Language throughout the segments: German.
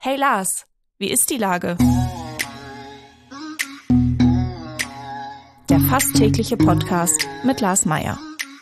Hey Lars, wie ist die Lage? Der fast tägliche Podcast mit Lars Meyer.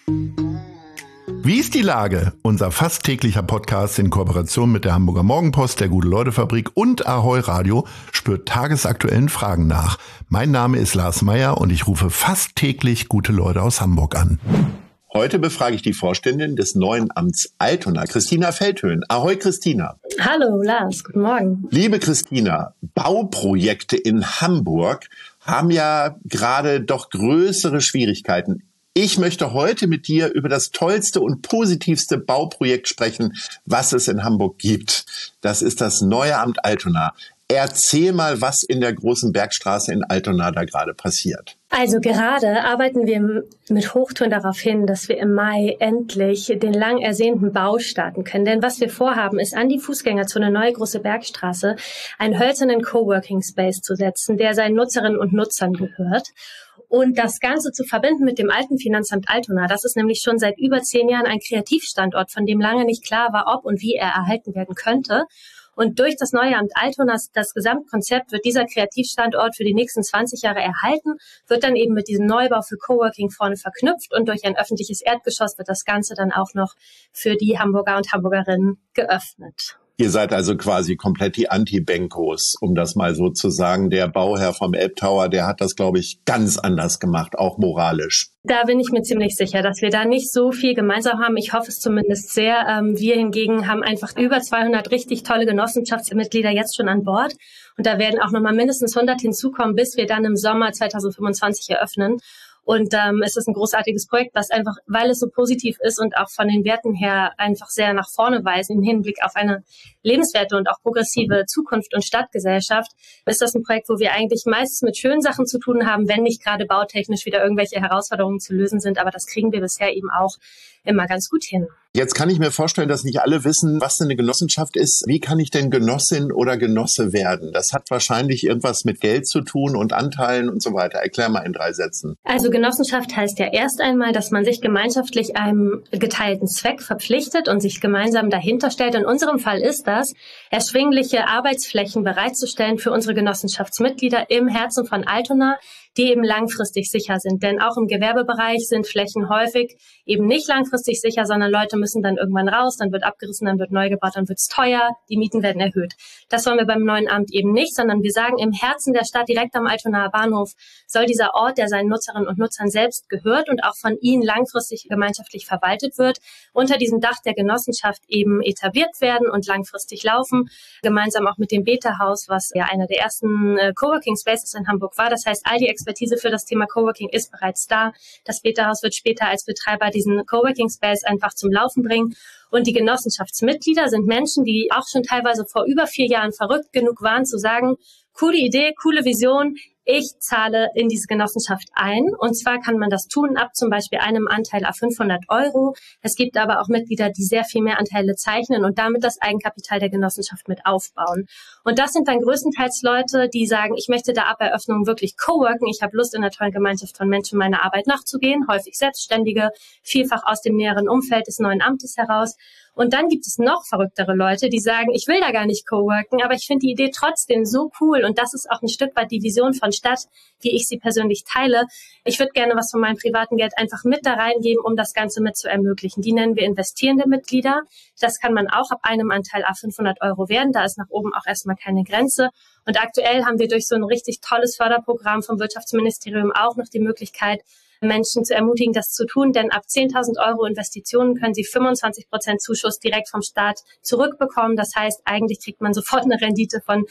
Wie ist die Lage? Unser fast täglicher Podcast in Kooperation mit der Hamburger Morgenpost, der Gute-Leute-Fabrik und Ahoi Radio spürt tagesaktuellen Fragen nach. Mein Name ist Lars Meyer und ich rufe fast täglich gute Leute aus Hamburg an. Heute befrage ich die Vorständin des neuen Amts Altona, Christina Feldhöhn. Ahoi, Christina. Hallo, Lars. Guten Morgen. Liebe Christina, Bauprojekte in Hamburg haben ja gerade doch größere Schwierigkeiten. Ich möchte heute mit dir über das tollste und positivste Bauprojekt sprechen, was es in Hamburg gibt. Das ist das neue Amt Altona. Erzähl mal, was in der Großen Bergstraße in Altona da gerade passiert. Also gerade arbeiten wir mit Hochtouren darauf hin, dass wir im Mai endlich den lang ersehnten Bau starten können. Denn was wir vorhaben, ist an die Fußgängerzone Neue Große Bergstraße einen hölzernen Coworking Space zu setzen, der seinen Nutzerinnen und Nutzern gehört. Und das Ganze zu verbinden mit dem alten Finanzamt Altona, das ist nämlich schon seit über 10 Jahren ein Kreativstandort, von dem lange nicht klar war, ob und wie er erhalten werden könnte. Und durch das neue Amt Altona, das Gesamtkonzept, wird dieser Kreativstandort für die nächsten 20 Jahre erhalten, wird dann eben mit diesem Neubau für Coworking vorne verknüpft und durch ein öffentliches Erdgeschoss wird das Ganze dann auch noch für die Hamburger und Hamburgerinnen geöffnet. Ihr seid also quasi komplett die Anti-Benkos, um das mal so zu sagen. Der Bauherr vom Elbtower, der hat das, glaube ich, ganz anders gemacht, auch moralisch. Da bin ich mir ziemlich sicher, dass wir da nicht so viel gemeinsam haben. Ich hoffe es zumindest sehr. Wir hingegen haben einfach über 200 richtig tolle Genossenschaftsmitglieder jetzt schon an Bord. Und da werden auch nochmal mindestens 100 hinzukommen, bis wir dann im Sommer 2025 eröffnen. Und es ist ein großartiges Projekt, was einfach, weil es so positiv ist und auch von den Werten her einfach sehr nach vorne weist im Hinblick auf eine lebenswerte und auch progressive Zukunft und Stadtgesellschaft, ist das ein Projekt, wo wir eigentlich meistens mit schönen Sachen zu tun haben, wenn nicht gerade bautechnisch wieder irgendwelche Herausforderungen zu lösen sind. Aber das kriegen wir bisher eben auch immer ganz gut hin. Jetzt kann ich mir vorstellen, dass nicht alle wissen, was denn eine Genossenschaft ist. Wie kann ich denn Genossin oder Genosse werden? Das hat wahrscheinlich irgendwas mit Geld zu tun und Anteilen und so weiter. Erklär mal in 3 Sätzen. Also Genossenschaft heißt ja erst einmal, dass man sich gemeinschaftlich einem geteilten Zweck verpflichtet und sich gemeinsam dahinter stellt. In unserem Fall ist das, erschwingliche Arbeitsflächen bereitzustellen für unsere Genossenschaftsmitglieder im Herzen von Altona, die eben langfristig sicher sind. Denn auch im Gewerbebereich sind Flächen häufig eben nicht langfristig sicher, sondern Leute müssen dann irgendwann raus, dann wird abgerissen, dann wird neu gebaut, dann wird es teuer, die Mieten werden erhöht. Das wollen wir beim neuen Amt eben nicht, sondern wir sagen, im Herzen der Stadt, direkt am Altonaer Bahnhof, soll dieser Ort, der seinen Nutzerinnen und Nutzern selbst gehört und auch von ihnen langfristig gemeinschaftlich verwaltet wird, unter diesem Dach der Genossenschaft eben etabliert werden und langfristig laufen, gemeinsam auch mit dem Beta-Haus, was ja einer der ersten Coworking Spaces in Hamburg war. Das heißt, all die Expertise für das Thema Coworking ist bereits da. Das Beta-Haus wird später als Betreiber diesen Coworking Space einfach zum Laufen bringen. Und die Genossenschaftsmitglieder sind Menschen, die auch schon teilweise vor über 4 Jahren verrückt genug waren, zu sagen, coole Idee, coole Vision, ich zahle in diese Genossenschaft ein. Und zwar kann man das tun ab zum Beispiel einem Anteil auf 500 €. Es gibt aber auch Mitglieder, die sehr viel mehr Anteile zeichnen und damit das Eigenkapital der Genossenschaft mit aufbauen. Und das sind dann größtenteils Leute, die sagen, ich möchte da ab Eröffnung wirklich coworken. Ich habe Lust, in einer tollen Gemeinschaft von Menschen meiner Arbeit nachzugehen. Häufig Selbstständige, vielfach aus dem näheren Umfeld des neuen Amtes heraus. Und dann gibt es noch verrücktere Leute, die sagen, ich will da gar nicht coworken, aber ich finde die Idee trotzdem so cool. Und das ist auch ein Stück weit die Vision von Stadt, wie ich sie persönlich teile. Ich würde gerne was von meinem privaten Geld einfach mit da reingeben, um das Ganze mit zu ermöglichen. Die nennen wir investierende Mitglieder. Das kann man auch ab einem Anteil auf 500 € werden. Da ist nach oben auch erstmal keine Grenze. Und aktuell haben wir durch so ein richtig tolles Förderprogramm vom Wirtschaftsministerium auch noch die Möglichkeit, Menschen zu ermutigen, das zu tun, denn ab 10.000 € Investitionen können sie 25% Zuschuss direkt vom Staat zurückbekommen. Das heißt, eigentlich kriegt man sofort eine Rendite von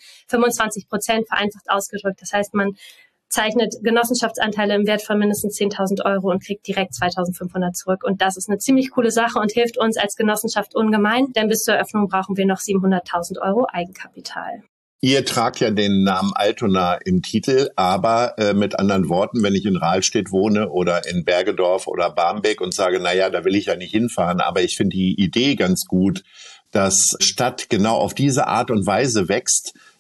25%, vereinfacht ausgedrückt. Das heißt, man zeichnet Genossenschaftsanteile im Wert von mindestens 10.000 € und kriegt direkt 2.500 zurück. Und das ist eine ziemlich coole Sache und hilft uns als Genossenschaft ungemein, denn bis zur Eröffnung brauchen wir noch 700.000 € Eigenkapital. Ihr tragt ja den Namen Altona im Titel, aber mit anderen Worten, wenn ich in Rahlstedt wohne oder in Bergedorf oder Barmbek und sage, naja, da will ich ja nicht hinfahren, aber ich finde die Idee ganz gut, dass Stadt genau auf diese Art und Weise wächst,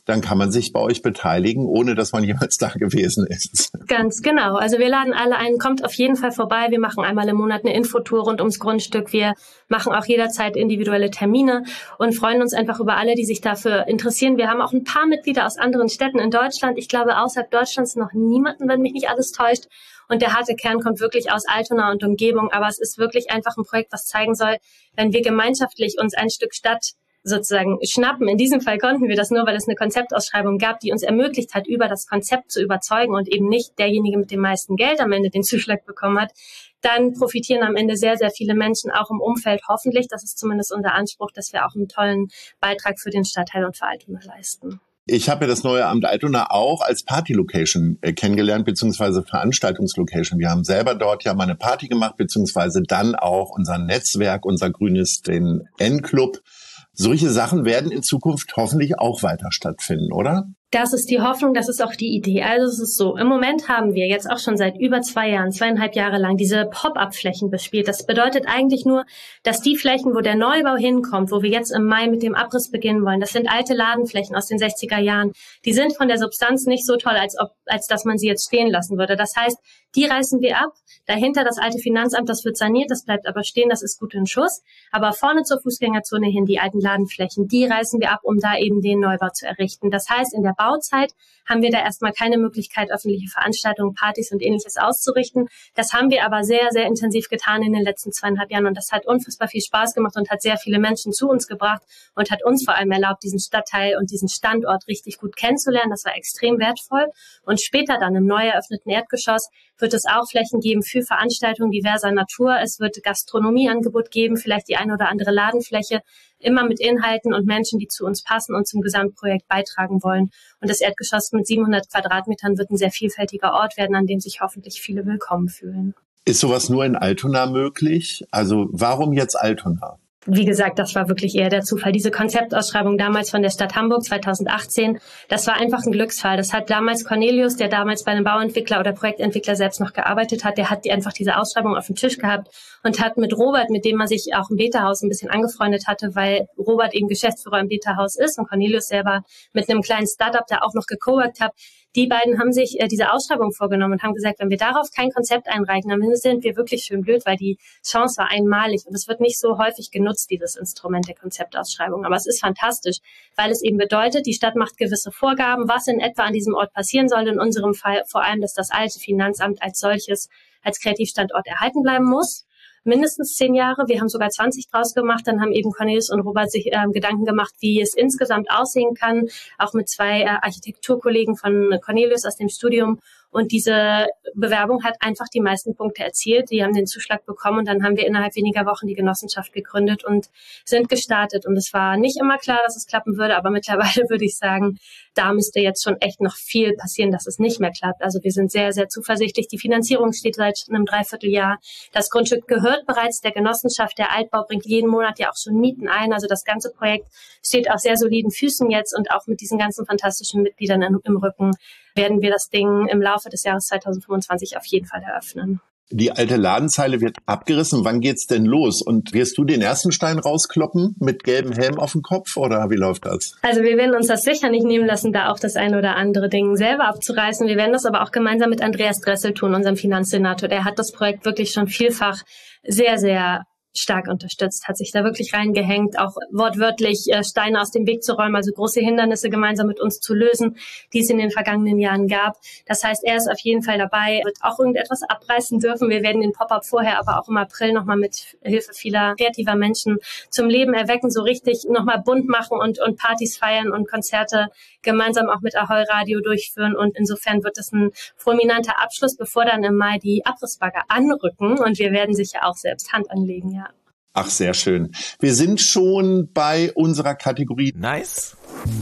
dann kann man sich bei euch beteiligen, ohne dass man jemals da gewesen ist. Ganz genau. Also wir laden alle ein, kommt auf jeden Fall vorbei. Wir machen einmal im Monat eine Infotour rund ums Grundstück. Wir machen auch jederzeit individuelle Termine und freuen uns einfach über alle, die sich dafür interessieren. Wir haben auch ein paar Mitglieder aus anderen Städten in Deutschland. Ich glaube, außerhalb Deutschlands noch niemanden, wenn mich nicht alles täuscht. Und der harte Kern kommt wirklich aus Altona und Umgebung. Aber es ist wirklich einfach ein Projekt, was zeigen soll, wenn wir gemeinschaftlich uns ein Stück Stadt sozusagen schnappen. In diesem Fall konnten wir das nur, weil es eine Konzeptausschreibung gab, die uns ermöglicht hat, über das Konzept zu überzeugen und eben nicht derjenige mit dem meisten Geld am Ende den Zuschlag bekommen hat. Dann profitieren am Ende sehr, sehr viele Menschen auch im Umfeld hoffentlich. Das ist zumindest unser Anspruch, dass wir auch einen tollen Beitrag für den Stadtteil und für Altona leisten. Ich habe ja das neue Amt Altona auch als Party-Location kennengelernt, beziehungsweise Veranstaltungslocation. Wir haben selber dort ja mal eine Party gemacht, beziehungsweise dann auch unser Netzwerk, unser grünes, den N-Club. Solche Sachen werden in Zukunft hoffentlich auch weiter stattfinden, oder? Das ist die Hoffnung, das ist auch die Idee. Also es ist so, im Moment haben wir jetzt auch schon seit über 2 Jahren, 2,5 Jahre lang diese Pop-up-Flächen bespielt. Das bedeutet eigentlich nur, dass die Flächen, wo der Neubau hinkommt, wo wir jetzt im Mai mit dem Abriss beginnen wollen, das sind alte Ladenflächen aus den 60er Jahren. Die sind von der Substanz nicht so toll, als dass man sie jetzt stehen lassen würde. Das heißt, die reißen wir ab. Dahinter das alte Finanzamt, das wird saniert, das bleibt aber stehen, das ist gut in Schuss. Aber vorne zur Fußgängerzone hin, die alten Ladenflächen, die reißen wir ab, um da eben den Neubau zu errichten. Das heißt, in der Bauzeit haben wir da erstmal keine Möglichkeit, öffentliche Veranstaltungen, Partys und Ähnliches auszurichten. Das haben wir aber sehr, sehr intensiv getan in den letzten 2,5 Jahren und das hat unfassbar viel Spaß gemacht und hat sehr viele Menschen zu uns gebracht und hat uns vor allem erlaubt, diesen Stadtteil und diesen Standort richtig gut kennenzulernen. Das war extrem wertvoll und später dann im neu eröffneten Erdgeschoss wird es auch Flächen geben für Veranstaltungen diverser Natur. Es wird Gastronomieangebot geben, vielleicht die eine oder andere Ladenfläche, immer mit Inhalten und Menschen, die zu uns passen und zum Gesamtprojekt beitragen wollen. Und das Erdgeschoss mit 700 Quadratmetern wird ein sehr vielfältiger Ort werden, an dem sich hoffentlich viele willkommen fühlen. Ist sowas nur in Altona möglich? Also warum jetzt Altona? Wie gesagt, das war wirklich eher der Zufall. Diese Konzeptausschreibung damals von der Stadt Hamburg 2018, das war einfach ein Glücksfall. Das hat damals Cornelius, der damals bei einem Bauentwickler oder Projektentwickler selbst noch gearbeitet hat, der hat einfach diese Ausschreibung auf dem Tisch gehabt und hat mit Robert, mit dem man sich auch im Beta-Haus ein bisschen angefreundet hatte, weil Robert eben Geschäftsführer im Beta-Haus ist und Cornelius selber mit einem kleinen Startup da auch noch gecoworkt hat. Die beiden haben sich diese Ausschreibung vorgenommen und haben gesagt, wenn wir darauf kein Konzept einreichen, dann sind wir wirklich schön blöd, weil die Chance war einmalig und es wird nicht so häufig genutzt, dieses Instrument der Konzeptausschreibung. Aber es ist fantastisch, weil es eben bedeutet, die Stadt macht gewisse Vorgaben, was in etwa an diesem Ort passieren soll. In unserem Fall vor allem, dass das alte Finanzamt als solches, als Kreativstandort erhalten bleiben muss. Mindestens 10 Jahre. Wir haben sogar 20 draus gemacht. Dann haben eben Cornelius und Robert sich Gedanken gemacht, wie es insgesamt aussehen kann. Auch mit 2 Architekturkollegen von Cornelius aus dem Studium. Und diese Bewerbung hat einfach die meisten Punkte erzielt. Die haben den Zuschlag bekommen und dann haben wir innerhalb weniger Wochen die Genossenschaft gegründet und sind gestartet. Und es war nicht immer klar, dass es klappen würde, aber mittlerweile würde ich sagen, da müsste jetzt schon echt noch viel passieren, dass es nicht mehr klappt. Also wir sind sehr, sehr zuversichtlich. Die Finanzierung steht seit einem Dreivierteljahr. Das Grundstück gehört bereits der Genossenschaft. Der Altbau bringt jeden Monat ja auch schon Mieten ein. Also das ganze Projekt steht auf sehr soliden Füßen jetzt und auch mit diesen ganzen fantastischen Mitgliedern im Rücken werden wir das Ding im Laufe des Jahres 2025 auf jeden Fall eröffnen. Die alte Ladenzeile wird abgerissen. Wann geht's denn los? Und wirst du den ersten Stein rauskloppen mit gelbem Helm auf dem Kopf oder wie läuft das? Also wir werden uns das sicher nicht nehmen lassen, da auch das ein oder andere Ding selber abzureißen. Wir werden das aber auch gemeinsam mit Andreas Dressel tun, unserem Finanzsenator. Der hat das Projekt wirklich schon vielfach sehr, sehr stark unterstützt, hat sich da wirklich reingehängt, auch wortwörtlich Steine aus dem Weg zu räumen, also große Hindernisse gemeinsam mit uns zu lösen, die es in den vergangenen Jahren gab. Das heißt, er ist auf jeden Fall dabei, wird auch irgendetwas abreißen dürfen. Wir werden den Pop-up vorher, aber auch im April nochmal mit Hilfe vieler kreativer Menschen zum Leben erwecken, so richtig nochmal bunt machen und Partys feiern und Konzerte gemeinsam auch mit Ahoi Radio durchführen. Und insofern wird es ein fulminanter Abschluss, bevor dann im Mai die Abrissbagger anrücken. Und wir werden sicher auch selbst Hand anlegen, ja. Ach, sehr schön. Wir sind schon bei unserer Kategorie Nice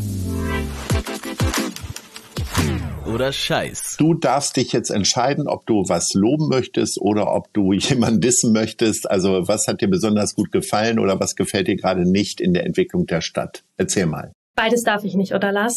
oder Scheiß. Du darfst dich jetzt entscheiden, ob du was loben möchtest oder ob du jemanden dissen möchtest. Also was hat dir besonders gut gefallen oder was gefällt dir gerade nicht in der Entwicklung der Stadt? Erzähl mal. Beides darf ich nicht, oder Lars?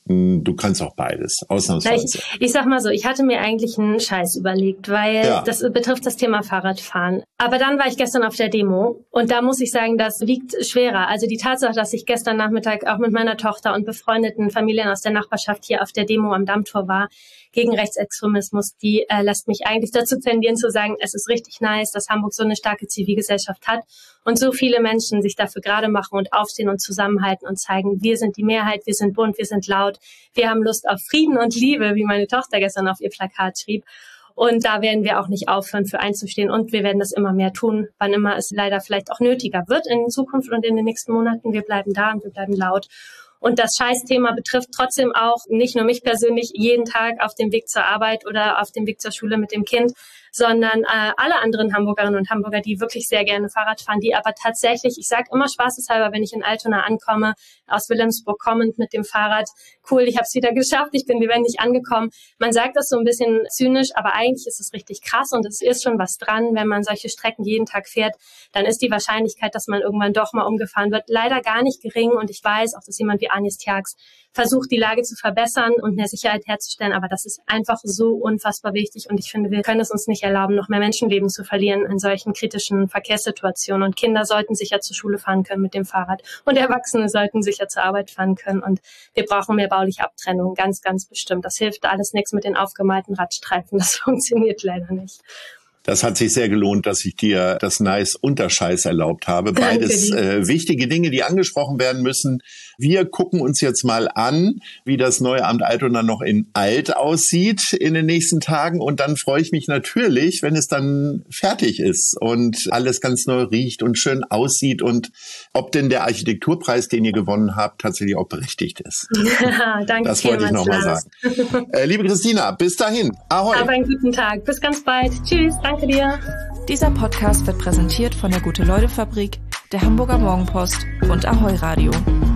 Du kannst auch beides, ausnahmsweise. Ich sag mal so, ich hatte mir eigentlich einen Scheiß überlegt, weil das betrifft das Thema Fahrradfahren. Aber dann war ich gestern auf der Demo und da muss ich sagen, das wiegt schwerer. Also die Tatsache, dass ich gestern Nachmittag auch mit meiner Tochter und befreundeten Familien aus der Nachbarschaft hier auf der Demo am Dammtor war, gegen Rechtsextremismus, die lässt mich eigentlich dazu tendieren zu sagen, es ist richtig nice, dass Hamburg so eine starke Zivilgesellschaft hat und so viele Menschen sich dafür gerade machen und aufstehen und zusammenhalten und zeigen, wir sind die Mehrheit, wir sind bunt, wir sind laut, wir haben Lust auf Frieden und Liebe, wie meine Tochter gestern auf ihr Plakat schrieb. Und da werden wir auch nicht aufhören, für einzustehen und wir werden das immer mehr tun, wann immer es leider vielleicht auch nötiger wird in Zukunft und in den nächsten Monaten. Wir bleiben da und wir bleiben laut. Und das Scheißthema betrifft trotzdem auch nicht nur mich persönlich jeden Tag auf dem Weg zur Arbeit oder auf dem Weg zur Schule mit dem Kind, sondern alle anderen Hamburgerinnen und Hamburger, die wirklich sehr gerne Fahrrad fahren, die aber tatsächlich, ich sage immer spaßeshalber, wenn ich in Altona ankomme, aus Wilhelmsburg kommend mit dem Fahrrad, cool, ich habe es wieder geschafft, ich bin lebendig angekommen. Man sagt das so ein bisschen zynisch, aber eigentlich ist es richtig krass und es ist schon was dran, wenn man solche Strecken jeden Tag fährt, dann ist die Wahrscheinlichkeit, dass man irgendwann doch mal umgefahren wird, leider gar nicht gering und ich weiß auch, dass jemand wie Anis Tjax versucht, die Lage zu verbessern und mehr Sicherheit herzustellen, aber das ist einfach so unfassbar wichtig und ich finde, wir können es uns nicht erlauben, noch mehr Menschenleben zu verlieren in solchen kritischen Verkehrssituationen und Kinder sollten sicher zur Schule fahren können mit dem Fahrrad und Erwachsene sollten sicher zur Arbeit fahren können und wir brauchen mehr bauliche Abtrennung, ganz, ganz bestimmt. Das hilft alles nichts mit den aufgemalten Radstreifen, das funktioniert leider nicht. Das hat sich sehr gelohnt, dass ich dir das Nice und das Scheiß erlaubt habe. Beides wichtige Dinge, die angesprochen werden müssen. Wir gucken uns jetzt mal an, wie das neue Amt Altona noch in alt aussieht in den nächsten Tagen. Und dann freue ich mich natürlich, wenn es dann fertig ist und alles ganz neu riecht und schön aussieht und ob denn der Architekturpreis, den ihr gewonnen habt, tatsächlich auch berechtigt ist. Ja, danke. Das wollte ich nochmal sagen. Liebe Christina, bis dahin. Ahoi. Hab einen guten Tag. Bis ganz bald. Tschüss. Danke dir. Dieser Podcast wird präsentiert von der Gute-Leute-Fabrik, der Hamburger Morgenpost und Ahoi Radio.